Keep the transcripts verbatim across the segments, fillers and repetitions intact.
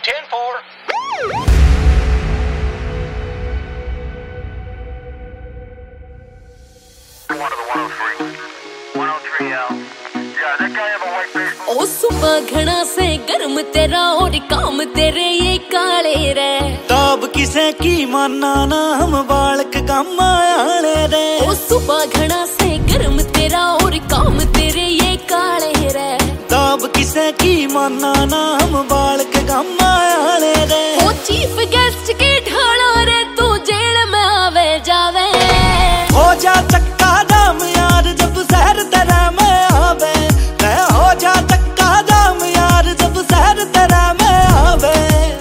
ten four. ओ सुबह घना से गर्म तेरा और काम तेरे ये काले रे। ताब किसे की माना ना हम बालक काम आने रे। ओ सुबह घना से गर्म तेरा और काम तेरे ये काले रे। ताब किसे की माना ना हम बालक काम आने रे। ओ चीफ गेस्ट के ढाला रे तू जेल में आवे जावे। हो जा चक्का जाम यार जब शहर तेरा में आवे। मैं हो जा चक्का जाम यार जब शहर तेरा में आवे।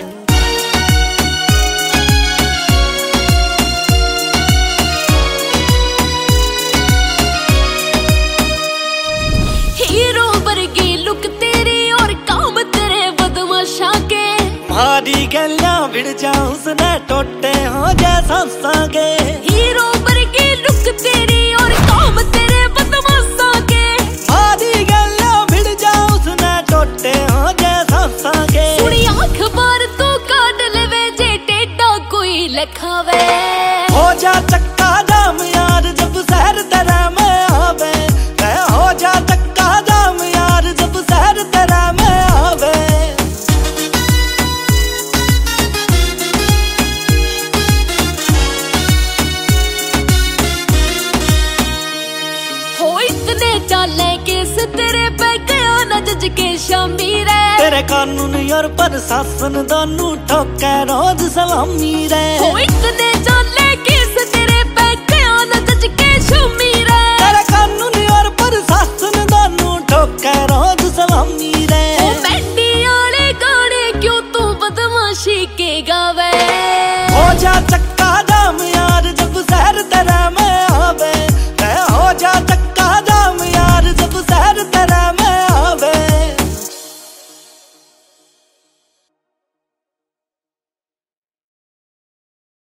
हीरो वर्गी लुक तेरी और काम तेरे बदमाशा के। भारी गलियां भिड़ जा उसने टोटे हो जा सांसा के। हीरो वर्गी लुक तेरी और काम तेरे बदमाशा के। भारी गलियां भिड़ जा उसने टोटे हो जा सांसा के। सुनी अखबार तो काट लेवे जे टेटा कोई लिखावे। हो जा चक्का जाम यार जब शहर तेरा में आवे। मैं हो जा चक्का जाम यार जब शहर तेरा में आवे। हो इतने चाले केस तेरे पे गया न जज के शामी रे। तेरे कानून और प्रशासन दोनों ठोके रोज सलामी रे। हो इतने